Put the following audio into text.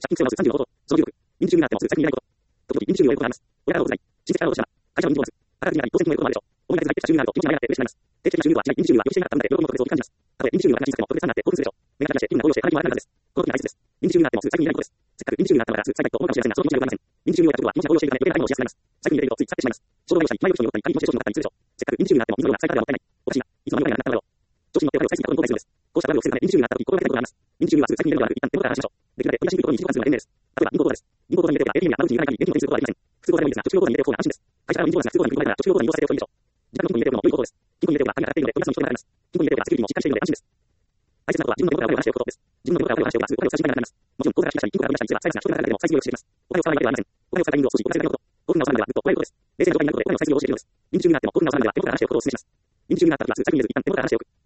借金不正はまず30のこと、その留学、認知中になってもすぐ財布に入れないこと。時々認知中に弱いことがあります。親が労働ない、親戚から労働者、会社の認知ボーナス、働きになり、当選金のこともあるでしょう。主に財布に入って借金になると気持ちが上がって嬉しくなります。定期的な収入はない、認知収入は良いしていなかったので、喜びも特別大きく感じます。たとえ認知収入が小さくても特別になって興奮するでしょう。目が離して気分が高揚して働きも悪くなるからです。この時に大切です。認知収入になってもすぐ財布に入れないことです。せっかく認知収入になったのだからすぐ使いたいと思うかもしれませんが、その気持ちがございません。認知収入を得たことは気持ちが高揚しているため余計な買い物をしやすくなります。財布に入れるとつい使ってしまいます。衝動買いをしたり、前より人によったり、他人の商品だったりするでしょう。せっかく認知収入になっても水のような使い方ではもったいない。おかしいな。いつの間にかなくなったのだろう。調子に乗って悪を使いすぎたことに後悔するのです。こうした悪を防ぐため認知収入になった時、心がけたいことがあります。認知収入はすぐ財布に入れるのではなく、一旦手元から離しましょう。できるだけ取り出しにくいことに時間数が便利です。例えば銀行口座です。銀行口座に入れておけば ATM や窓口に行かない限り現金を手にすることはできません。普通口座でもいいですが、貯蓄口座に入れておく方が安心です。会社からの認知ボーナスが普通口座に振り込まれたら、貯蓄口座に移動させておくといいでしょう。自宅の金庫に入れておくのも良い方法です。銀行に入れておくのは良いことです。金庫に入れておくのは金が当たっているので、お客さんの人になります。金庫に入れておくのはセキュリティもしっかりしているので安心です。大切なことは自分の手元があるようにしておくことです。自分の手元があるようにしておくことです。お金を使う時間がかかります。もちろん口座が失敗したり、金庫が飛び出したりすれば、再発が人になるだけでも再生をしています。お金を使わないだけではありません。お金を使うタイミングを少しお金を使うこと、興奮が収まるまではぐっとこらえることです。冷静な状態になることでお金を再生を教えているのです。認知中になっても興奮が収まるまでは手元から離しておくことをお勧めします。認知中になった時はすぐ財布に入れず一旦手元から離しておく。